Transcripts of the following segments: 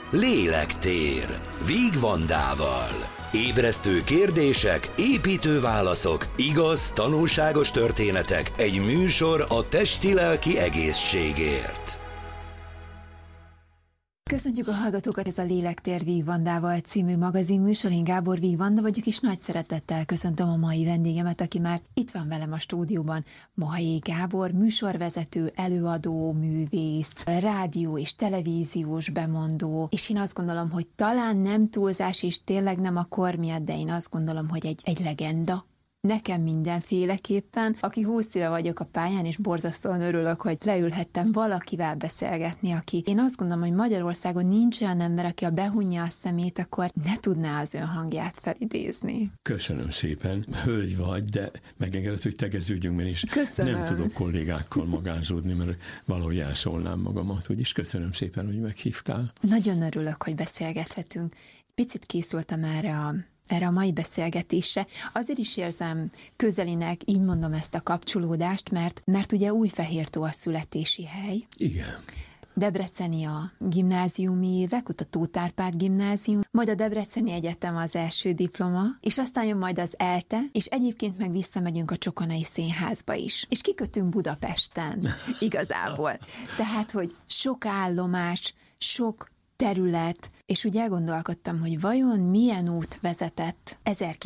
Lélektér Víg Vandával. Ébresztő kérdések, építő válaszok, igaz, tanulságos történetek, egy műsor a testi-lelki egészségért. Köszöntjük a hallgatókat, ez a Lélektér Víg Vandával című magazinműsor. Én Gábor Víg Vanda vagyok, és nagy szeretettel köszöntöm a mai vendégemet, aki már itt van velem a stúdióban. Mohai Gábor, műsorvezető, előadó, művész, rádió és televíziós bemondó, és én azt gondolom, hogy talán nem túlzás, és tényleg nem a kor miatt, de én azt gondolom, hogy egy legenda. Nekem mindenféleképpen, aki 20 éve vagyok a pályán, és borzasztóan örülök, hogy leülhettem valakivel beszélgetni, aki én azt gondolom, hogy Magyarországon nincs olyan ember, aki behunja a szemét, akkor ne tudná az ön hangját felidézni. Köszönöm szépen. Hölgy vagy, de megengedett, hogy tegeződjünk, mert is nem tudok kollégákkal magázódni, mert valahogy elszólnám magamat, úgyis köszönöm szépen, hogy meghívtál. Nagyon örülök, hogy beszélgethetünk. Picit készültem erre a mai beszélgetésre. Azért is érzem közelinek, így mondom ezt a kapcsolódást, mert ugye Újfehértó a születési hely. Igen. Debreceni a gimnáziumi évek, ott a Tóth Árpád gimnázium, majd a Debreceni Egyetem az első diploma, és aztán jön majd az ELTE, és egyébként meg visszamegyünk a Csokonai Színházba is. És kikötünk Budapesten, igazából. Tehát, hogy sok állomás, sok terület, és úgy elgondolkodtam, hogy vajon milyen út vezetett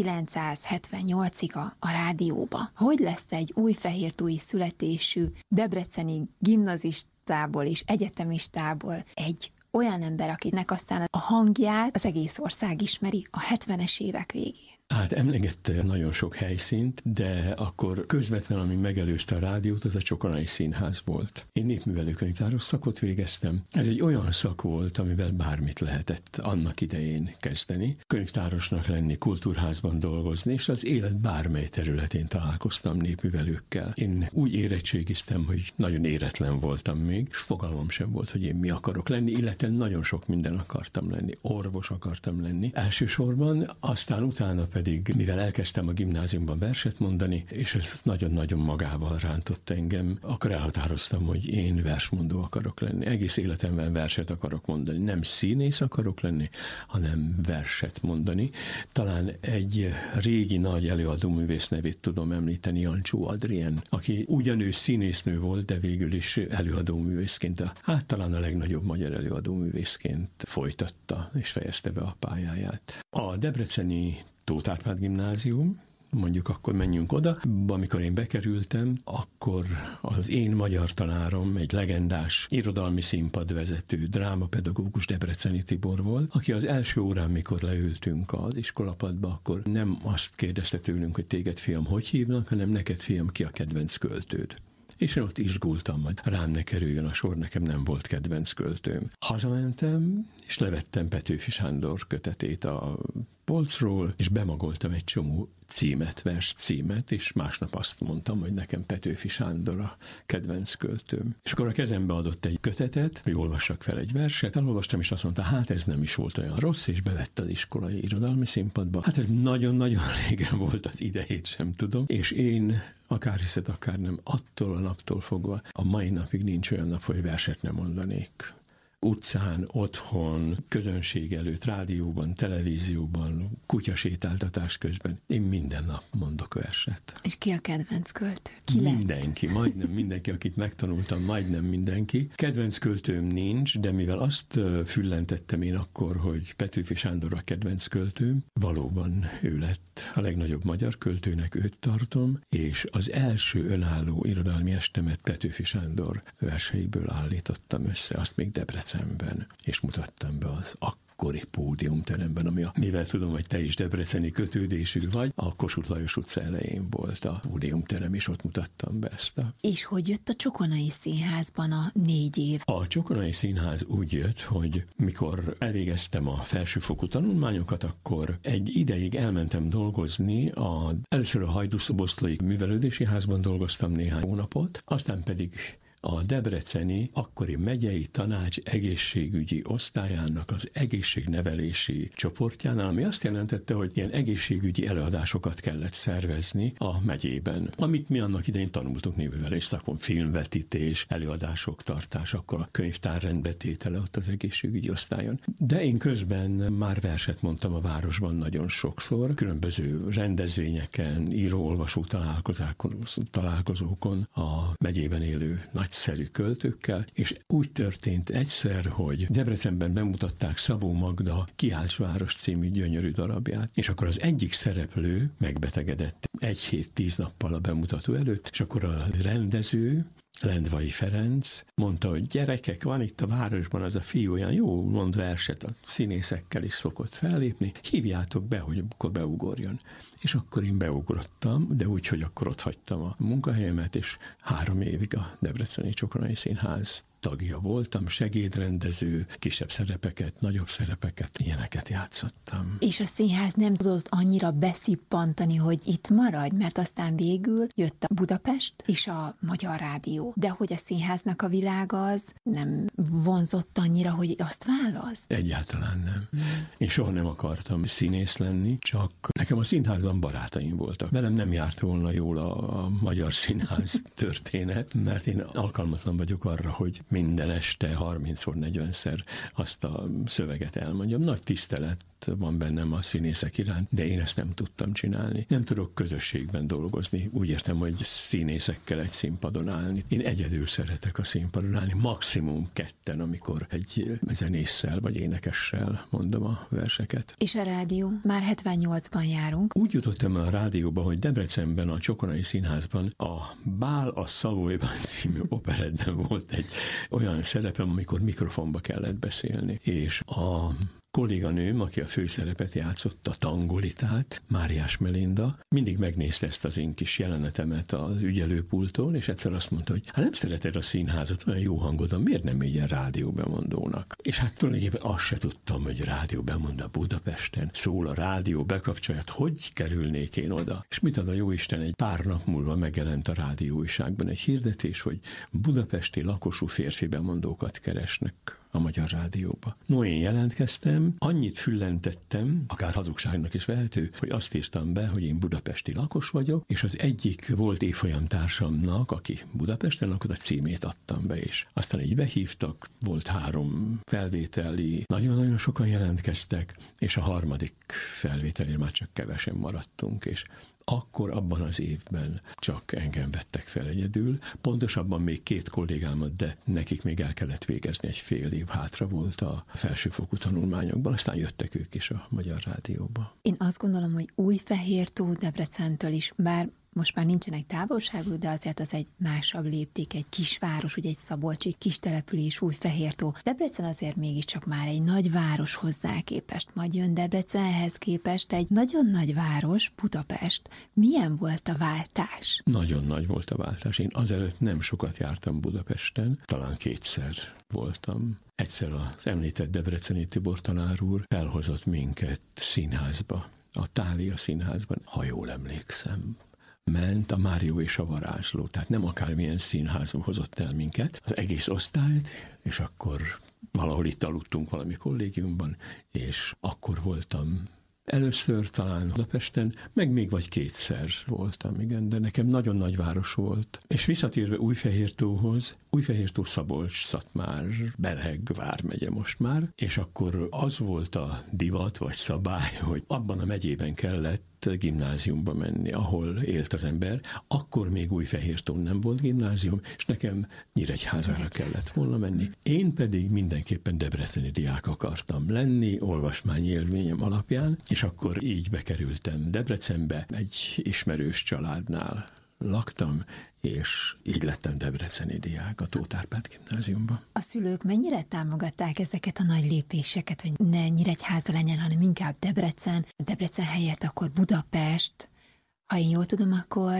1978-ig a rádióba. Hogy lesz egy újfehértói születésű debreceni gimnazistából és egyetemistából egy olyan ember, akinek aztán a hangját az egész ország ismeri a 70-es évek végén. Hát emlegette nagyon sok helyszínt, de akkor közvetlenül, ami megelőzte a rádiót, az a Csokonai Színház volt. Én népművelő könyvtáros szakot végeztem. Ez egy olyan szak volt, amivel bármit lehetett annak idején kezdeni. Könyvtárosnak lenni, kultúrházban dolgozni, és az élet bármely területén találkoztam népművelőkkel. Én úgy érettségiztem, hogy nagyon éretlen voltam még, és fogalmam sem volt, hogy én mi akarok lenni, illetve nagyon sok minden akartam lenni. Orvos akartam lenni elsősorban, aztán utána pedig, mivel elkezdtem a gimnáziumban verset mondani, és ez nagyon-nagyon magával rántott engem, akkor elhatároztam, hogy én versmondó akarok lenni. Egész életemben verset akarok mondani. Nem színész akarok lenni, hanem verset mondani. Talán egy régi nagy előadóművész nevét tudom említeni, Jancsó Adrien, aki ugyanő színésznő volt, de végül is előadóművészként, talán a legnagyobb magyar előadóművészként folytatta és fejezte be a pályáját. A debreceni Tóth Árpád gimnázium, mondjuk akkor menjünk oda. Amikor én bekerültem, akkor az én magyar tanárom egy legendás irodalmi színpadvezető, drámapedagógus Debreceni Tibor volt, aki az első órán, mikor leültünk az iskolapadba, akkor nem azt kérdezte tőlünk, hogy téged fiam hogy hívnak, hanem neked fiam ki a kedvenc költőd. És én ott izgultam, hogy rám ne kerüljön a sor, nekem nem volt kedvenc költőm. Hazamentem, és levettem Petőfi Sándor kötetét a polcról, és bemagoltam egy csomó vers címet, és másnap azt mondtam, hogy nekem Petőfi Sándor a kedvenc költőm. És akkor a kezembe adott egy kötetet, hogy olvassak fel egy verset, elolvastam, és azt mondta, hát ez nem is volt olyan rossz, és bevette az iskolai irodalmi színpadba. Hát ez nagyon-nagyon régen volt, az idejét sem tudom, és én akár hiszed, akár nem, attól a naptól fogva a mai napig nincs olyan nap, hogy verset nem mondanék. Utcán, otthon, közönség előtt, rádióban, televízióban, kutyasétáltatás közben. Én minden nap mondok verset. És ki a kedvenc költő? Mindenki, majdnem mindenki, akit megtanultam, majdnem mindenki. Kedvenc költőm nincs, de mivel azt füllentettem én akkor, hogy Petőfi Sándor a kedvenc költőm, valóban ő lett a legnagyobb magyar költőnek, őt tartom, és az első önálló irodalmi estemet Petőfi Sándor verseiből állítottam össze, azt még Debrecenben, és mutattam be az akkori pódiumteremben, mivel tudom, hogy te is debreceni kötődésű vagy, a Kossuth Lajos utca elején volt a pódiumterem, és ott mutattam be ezt. És hogy jött a Csokonai Színházban a 4 év? A Csokonai Színház úgy jött, hogy mikor elvégeztem a felsőfokú tanulmányokat, akkor egy ideig elmentem dolgozni, először a Hajdúszoboszlói Művelődési Házban dolgoztam néhány hónapot, aztán pedig a debreceni akkori megyei tanács egészségügyi osztályának az egészségnevelési csoportjánál, ami azt jelentette, hogy ilyen egészségügyi előadásokat kellett szervezni a megyében. Amit mi annak idején tanultunk névvel szakon, filmvetítés, előadások tartás, akkor a könyvtár rendbetétele ott az egészségügyi osztályon. De én közben már verset mondtam a városban nagyon sokszor, különböző rendezvényeken, író-olvasó találkozókon a megyében élő nagyszerű költőkkel, és úgy történt egyszer, hogy Debrecenben bemutatták Szabó Magda Kiáltsváros című gyönyörű darabját, és akkor az egyik szereplő megbetegedett 1 hét 10 nappal a bemutató előtt, és akkor a rendező, Lendvai Ferenc mondta, hogy gyerekek, van itt a városban az a fiú, olyan jó mond verset, a színészekkel is szokott fellépni, hívjátok be, hogy akkor beugorjon. És akkor én beugrottam, de úgy, hogy akkor ott hagytam a munkahelyemet, és 3 évig a Debreceni Csokonai Színház tagja voltam, segédrendező, kisebb szerepeket, nagyobb szerepeket, ilyeneket játszottam. És a színház nem tudott annyira beszippantani, hogy itt maradj, mert aztán végül jött a Budapest és a Magyar Rádió. De hogy a színháznak a világa az nem vonzott annyira, hogy azt válasz? Egyáltalán nem. Én soha nem akartam színész lenni, csak nekem a színházban barátaim voltak. Velem nem járt volna jól a magyar színház történet, mert én alkalmatlan vagyok arra, hogy minden este 30-40-szer azt a szöveget elmondjam. Nagy tisztelet van bennem a színészek iránt, de én ezt nem tudtam csinálni. Nem tudok közösségben dolgozni. Úgy értem, hogy színészekkel egy színpadon állni. Én egyedül szeretek a színpadon állni, maximum 2, amikor egy zenésszel vagy énekessel mondom a verseket. És a rádió? Már 78-ban járunk. Úgy jutottam el a rádióba, hogy Debrecenben, a Csokonai Színházban a Bál a Szavolyban című operettben volt egy olyan szerepem, amikor mikrofonba kellett beszélni. És a kolléganőm, aki a főszerepet játszotta, Tangolitát, Máriás Melinda, mindig megnézte ezt az én kis jelenetemet az ügyelőpulttól, és egyszer azt mondta, hogy hát nem szereted a színházat, olyan jó hangod van, miért nem megy el rádióbemondónak? És hát tulajdonképpen azt se tudtam, hogy rádióbemondó Budapesten, szól a rádió, bekapcsolját, hogy kerülnék én oda? És mit ad a jóisten, egy pár nap múlva megjelent a rádióújságban egy hirdetés, hogy budapesti lakosú férfi bemondókat keresnek a Magyar Rádióba. No, én jelentkeztem, annyit füllentettem, akár hazugságnak is vehető, hogy azt írtam be, hogy én budapesti lakos vagyok, és az egyik volt évfolyamtársamnak, aki Budapesten lakott, a címét adtam be, és aztán így behívtak, volt 3 felvételi, nagyon-nagyon sokan jelentkeztek, és a 3. felvételén már csak kevesen maradtunk, és akkor abban az évben csak engem vettek fel egyedül, pontosabban még 2 kollégámat, de nekik még el kellett végezni, egy fél év hátra volt a felsőfokú tanulmányokban, aztán jöttek ők is a Magyar Rádióba. Én azt gondolom, hogy Újfehértó Debrecentől is, bár most már nincsenek távolságok, de azért az egy másabb lépték, egy kisváros, ugye egy szabolcsi kis település, Újfehértó. Debrecen azért mégiscsak már egy nagy város hozzá képest, majd jön Debrecenhez képest egy nagyon nagy város, Budapest. Milyen volt a váltás? Nagyon nagy volt a váltás. Én azelőtt nem sokat jártam Budapesten, talán 2-szer voltam. Egyszer az említett Debreceni Tibor tanár úr felhozott minket színházba, a Thália Színházban, ha jól emlékszem. Ment a Mário és a varázsló, tehát nem akármilyen színházba hozott el minket, az egész osztályt, és akkor valahol itt aludtunk valami kollégiumban, és akkor voltam először talán Budapesten, meg még vagy 2-szer voltam, igen, de nekem nagyon nagy város volt. És visszatérve Újfehértóhoz, Újfehértó-Szabolcs-Szatmár, Bereg vármegye most már, és akkor az volt a divat vagy szabály, hogy abban a megyében kellett gimnáziumba menni, ahol élt az ember. Akkor még Újfehértón nem volt gimnázium, és nekem Nyíregyházára kellett volna menni. Én pedig mindenképpen debreceni diák akartam lenni, olvasmányi élményem alapján, és akkor így bekerültem Debrecenbe, egy ismerős családnál laktam, és így lettem debreceni diák a Tóth Árpád gimnáziumban. A szülők mennyire támogatták ezeket a nagy lépéseket, hogy ne Nyíregyháza legyen, hanem inkább Debrecen helyett akkor Budapest? Ha én jól tudom, akkor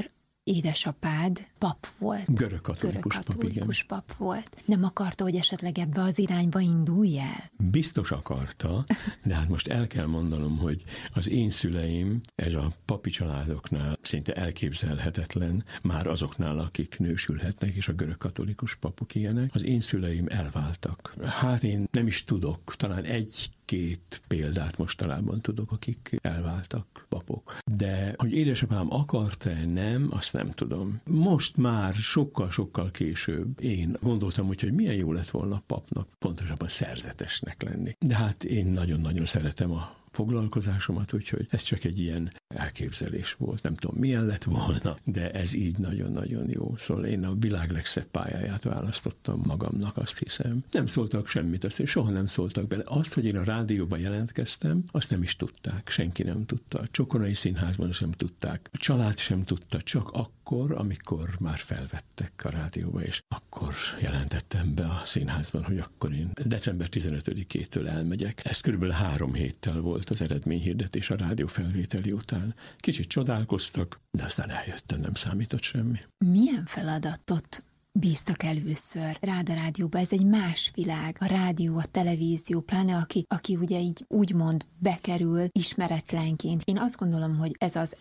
édesapád pap volt. Görögkatolikus pap volt. Nem akarta, hogy esetleg ebbe az irányba indulj el? Biztos akarta, de hát most el kell mondanom, hogy az én szüleim, ez a papi családoknál szinte elképzelhetetlen, már azoknál, akik nősülhetnek, és a görögkatolikus papok ilyenek, az én szüleim elváltak. Hát én nem is tudok, talán egy-két példát mostanában tudok, akik elváltak papok. De hogy édesapám akarta-e, nem, azt nem tudom. Most már sokkal-sokkal később én gondoltam úgy, hogy milyen jó lett volna papnak, pontosabban szerzetesnek lenni. De hát én nagyon-nagyon szeretem a foglalkozásomat, úgyhogy ez csak egy ilyen elképzelés volt. Nem tudom, milyen lett volna, de ez így nagyon-nagyon jó. Szóval én a világ legszebb pályáját választottam magamnak, azt hiszem. Nem szóltak semmit, azt soha nem szóltak bele. Azt, hogy én a rádióban jelentkeztem, azt nem is tudták, senki nem tudta. A Csokonai Színházban sem tudták. A család sem tudta, csak akkor, amikor már felvettek a rádióba, és akkor jelentettem be a színházban, hogy akkor én december 15-től elmegyek. Ez körülbelül 3 héttel volt az eredményhirdetés a rádiófelvételi után. Kicsit csodálkoztak, de aztán eljöttem, nem számított semmi. Milyen feladatot bíztak először rád a rádióba? Ez egy más világ. A rádió, a televízió, pláne aki ugye így úgymond bekerül ismeretlenként. Én azt gondolom, hogy ez az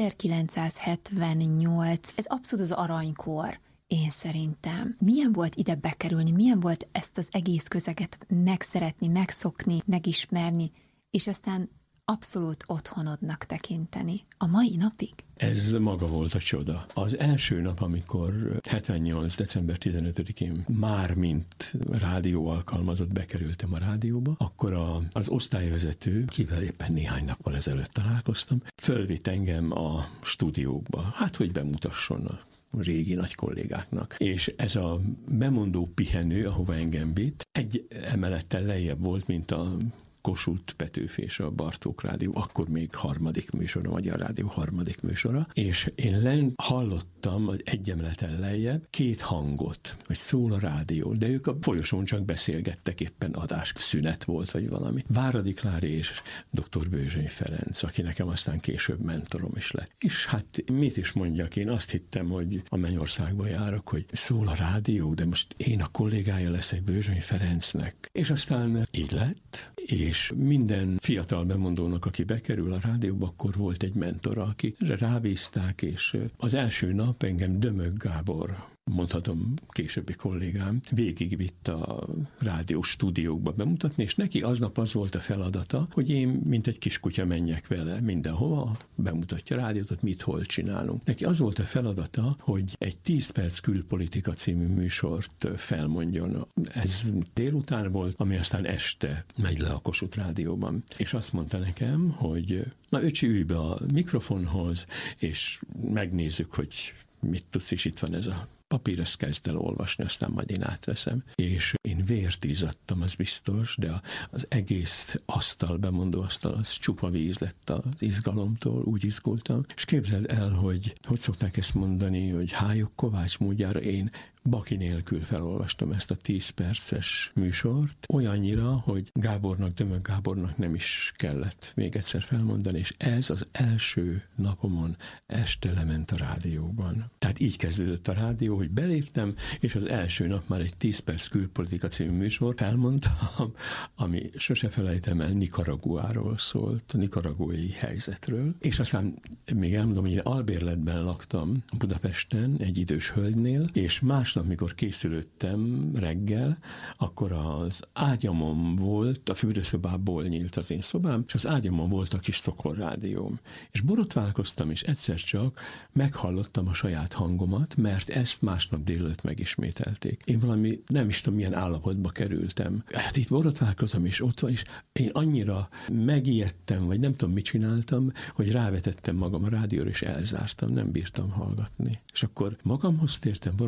1978, ez abszolút az aranykor. Én szerintem. Milyen volt ide bekerülni? Milyen volt ezt az egész közeget megszeretni, megszokni, megismerni, és aztán abszolút otthonodnak tekinteni. A mai napig? Ez maga volt a csoda. Az első nap, amikor 78. december 15-én már mint rádió alkalmazott bekerültem a rádióba, akkor az osztályvezető, kivel éppen néhány nappal ezelőtt találkoztam, fölvitt engem a stúdiókba. Hát, hogy bemutasson a régi nagy kollégáknak. És ez a bemondó pihenő, ahova engem vitt, egy emelettel lejjebb volt, mint a Kossuth, Petőfi és a Bartók Rádió, akkor még harmadik műsora, Magyar Rádió harmadik műsora, és én hallottam az egy emeleten lejjebb 2 hangot, hogy szól a rádió, de ők a folyosón csak beszélgettek, éppen adás szünet volt, vagy valami. Váradi Klári és dr. Bőzsöny Ferenc, aki nekem aztán később mentorom is lett. És hát mit is mondjak, én azt hittem, hogy a Mennyországba járok, hogy szól a rádió, de most én a kollégája leszek Bőzsöny Ferencnek. És aztán így lett, és minden fiatal bemondónak, aki bekerül a rádióba, akkor volt egy mentora, akire rábízták, és az első nap engem Dömög Gábor, mondhatom későbbi kollégám, végigvitt a rádió stúdiókba bemutatni, és neki aznap az volt a feladata, hogy én, mint egy kiskutya menjek vele mindenhova, bemutatja a rádiót, hogy mit, hol csinálunk. Neki az volt a feladata, hogy egy 10 perc külpolitika című műsort felmondjon. Ez délután volt, ami aztán este megy le a Kossuth Rádióban. És azt mondta nekem, hogy na öcsi, ülj be a mikrofonhoz, és megnézzük, hogy mit tudsz, és itt van ez a papír, ezt kezd el olvasni, aztán majd én átveszem. És én vért izzadtam, az biztos, de az egész asztal, bemondó asztal, az csupa víz lett az izgalomtól, úgy izgultam. És képzeld el, hogy szokták ezt mondani, hogy Hályog Kovács módjára én baki nélkül felolvastam ezt a 10 perces műsort, olyannyira, hogy Dömög Gábornak nem is kellett még egyszer felmondani, és ez az első napomon este lement a rádióban. Tehát így kezdődött a rádió, hogy beléptem, és az első nap már egy 10 perc külpolitika című műsort felmondtam, ami sose felejtem el, Nicaraguáról szólt, a nicaraguai helyzetről, és aztán még elmondom, hogy én albérletben laktam Budapesten egy idős hölgynél, és másnap, mikor készülődtem reggel, akkor az ágyamon volt, a fürdőszobából nyílt az én szobám, és az ágyamon volt a kis szokorrádióm. És borotválkoztam, és egyszer csak meghallottam a saját hangomat, mert ezt másnap délelőtt megismételték. Én valami, nem is tudom, milyen állapotba kerültem. Hát itt borotválkozom, és ott van, és én annyira megijedtem, vagy nem tudom, mit csináltam, hogy rávetettem magam a rádióra, és elzártam, nem bírtam hallgatni. És akkor magamhoz tértem, borotválkoztam,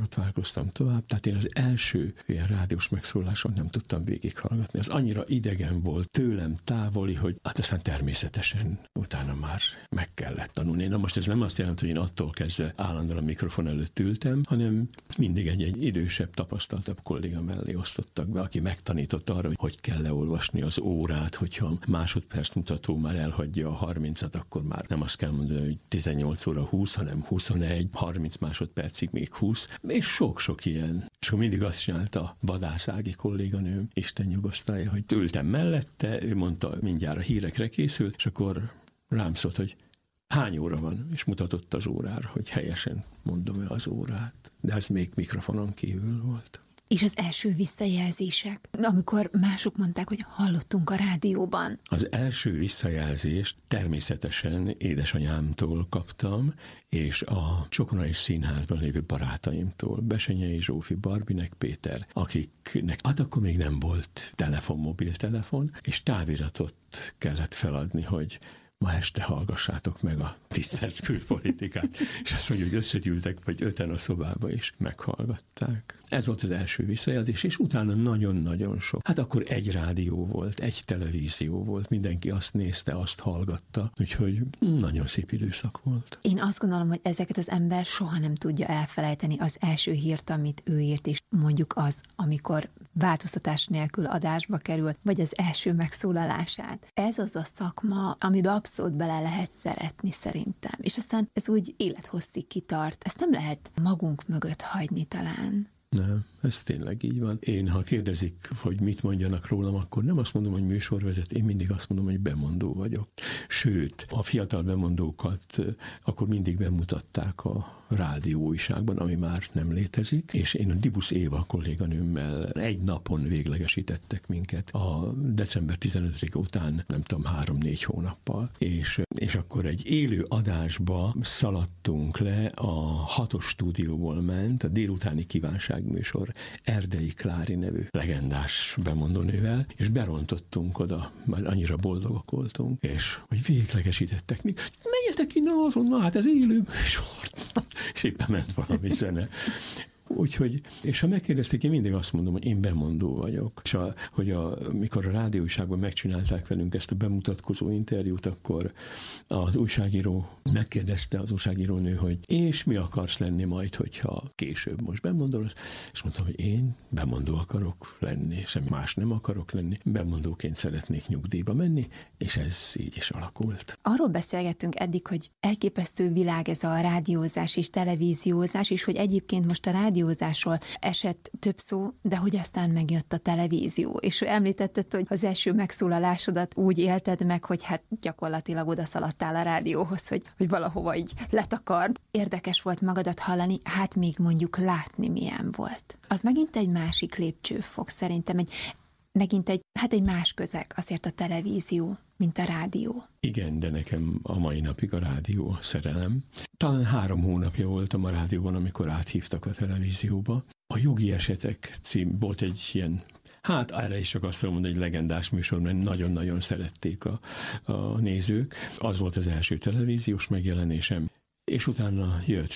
dolgoztam tovább, tehát én az első ilyen rádiós megszóláson nem tudtam végighallgatni. Az annyira idegen volt, tőlem távoli, hogy hát aztán természetesen utána már meg kellett tanulni. Na most ez nem azt jelenti, hogy én attól kezdve állandóan a mikrofon előtt ültem, hanem mindig egy idősebb, tapasztaltabb kolléga mellé osztottak be, aki megtanította arra, hogy kell leolvasni az órát, hogyha másodperc mutató már elhagyja a 30-at, akkor már nem azt kell mondani, hogy 18 óra 20, hanem 21, 30 másodpercig még 20, és sok-sok ilyen. És akkor mindig azt csinálta Vadász Ági kolléganőm, Isten nyugosztalja, hogy ültem mellette, ő mondta, mindjárt a hírekre készül, és akkor rám szólt, hogy hány óra van, és mutatott az órára, hogy helyesen mondom-e az órát. De ez még mikrofonon kívül volt. És az első visszajelzések, amikor mások mondták, hogy hallottunk a rádióban. Az első visszajelzést természetesen édesanyámtól kaptam, és a Csokonai Színházban lévő barátaimtól, Besenyei Zsófi, Barbinek Péter, akiknek akkor még nem volt mobiltelefon, és táviratot kellett feladni, hogy ma este hallgassátok meg a 10 perc külpolitikát, és azt mondja, hogy összegyűltek, vagy 5-en a szobába is meghallgatták. Ez volt az első visszajelzés, és utána nagyon-nagyon sok. Hát akkor egy rádió volt, egy televízió volt, mindenki azt nézte, azt hallgatta, úgyhogy nagyon szép időszak volt. Én azt gondolom, hogy ezeket az ember soha nem tudja elfelejteni, az első hírt, amit ő írt, és mondjuk az, amikor változtatás nélkül adásba kerül, vagy az első megszólalását. Ez az a szakma, amiben abszolút bele lehet szeretni szerintem. És aztán ez úgy élethosszig kitart. Ezt nem lehet magunk mögött hagyni talán. Nem, ez tényleg így van. Én, ha kérdezik, hogy mit mondjanak rólam, akkor nem azt mondom, hogy műsorvezető, én mindig azt mondom, hogy bemondó vagyok. Sőt, a fiatal bemondókat akkor mindig bemutatták a rádióújságban, ami már nem létezik, és én a Dibusz Éva kolléganőmmel egy napon véglegesítettek minket a december 15 után, nem tudom, 3-4 hónappal, és akkor egy élő adásba szaladtunk le, a 6-os stúdióból ment, a délutáni kívánságműsor Erdei Klári nevű legendás bemondónővel, és berontottunk oda, már annyira boldogok voltunk, és hogy véglegesítettek mi, menjetek innen azonnal, hát ez élő műsor. És éppen ment valami zene. Úgyhogy, és ha megkérdezték, én mindig azt mondom, hogy én bemondó vagyok. És mikor a rádióújságban megcsinálták velünk ezt a bemutatkozó interjút, akkor az újságíró megkérdezte, az újságírónő, hogy és mi akarsz lenni majd, hogyha később most bemondol, és mondtam, hogy én bemondó akarok lenni, semmi más nem akarok lenni, bemondóként szeretnék nyugdíjba menni, és ez így is alakult. Arról beszélgettünk eddig, hogy elképesztő világ ez a rádiózás és televíziózás, és hogy egyébként most a rádiózásról esett több szó, de hogy aztán megjött a televízió. És említetted, hogy az első megszólalásodat úgy élted meg, hogy hát gyakorlatilag odaszaladtál a rádióhoz, hogy valahova így letakard. Érdekes volt magadat hallani, hát még mondjuk látni milyen volt. Az megint egy másik lépcsőfok szerintem, megint egy más közeg azért a televízió, mint a rádió. Igen, de nekem a mai napig a rádió szerelem. Talán 3 hónapja voltam a rádióban, amikor áthívtak a televízióba. A Jogi Esetek cím volt egy ilyen, hát erre is csak azt tudom mondani, egy legendás műsor, mert nagyon-nagyon szerették a nézők. Az volt az első televíziós megjelenésem, és utána jött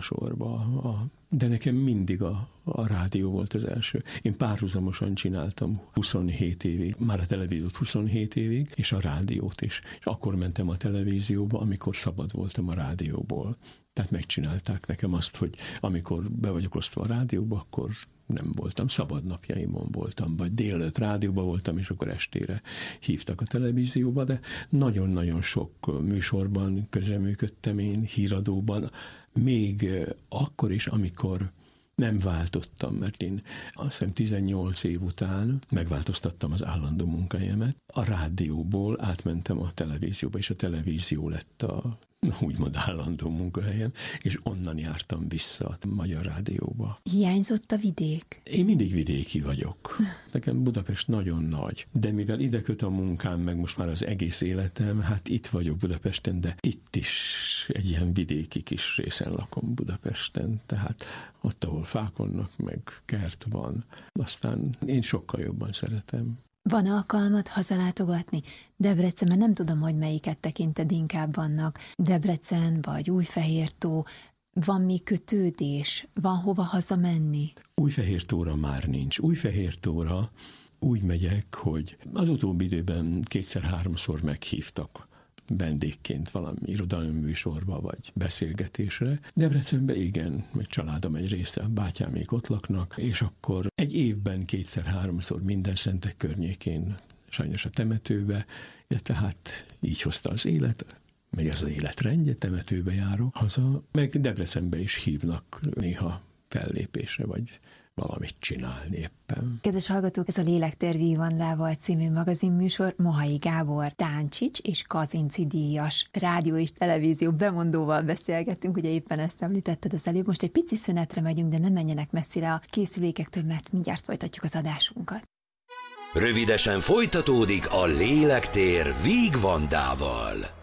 sorba. De nekem mindig a rádió volt az első. Én párhuzamosan csináltam 27 évig, már a televíziót 27 évig, és a rádiót is. És akkor mentem a televízióba, amikor szabad voltam a rádióból. Tehát megcsinálták nekem azt, hogy amikor be vagyok osztva a rádióba, akkor nem voltam, szabad napjaimon voltam, vagy délelőtt rádióban voltam, és akkor estére hívtak a televízióba, de nagyon-nagyon sok műsorban közreműködtem én, híradóban, még akkor is, amikor nem váltottam, mert én azt hiszem 18 év után megváltoztattam az állandó munkahelyemet. A rádióból átmentem a televízióba, és a televízió lett a úgymond állandó munkahelyem, és onnan jártam vissza a Magyar Rádióba. Hiányzott a vidék? Én mindig vidéki vagyok. Nekem Budapest nagyon nagy, de mivel ide köt a munkám, meg most már az egész életem, hát itt vagyok Budapesten, de itt is egy ilyen vidéki kis részen lakom Budapesten, tehát ott, ahol fák vannak, meg kert van. Aztán én sokkal jobban szeretem. Van alkalmat hazalátogatni? Debrecenben nem tudom, hogy melyiket tekinted inkább vannak. Debrecen vagy Újfehértó, Van még kötődés? Van hova hazamenni? Újfehértóra már nincs. Újfehértóra úgy megyek, hogy az utóbbi időben 2-3-szor meghívtak vendégként valami irodalmi műsorba vagy beszélgetésre. Debrecenben igen, meg családom egy része, bátyámék ott laknak, és akkor egy évben 2-3-szor Mindenszentek környékén, sajnos a temetőbe, tehát így hozta az élet, meg ez az életrendje, temetőbe járok haza, meg Debrecenbe is hívnak néha fellépésre, vagy valamit csinálni éppen. Kedves hallgatók, ez a Lélektér Vígvandával című magazinműsor Mohai Gábor Táncsics és Kazinczy díjas rádió és televízió bemondóval beszélgettünk, ugye éppen ezt említetted az előbb. Most egy pici szünetre megyünk, de nem menjenek messzire a készülékektől, mert mindjárt folytatjuk az adásunkat. Rövidesen folytatódik a Lélektér Vígvandával.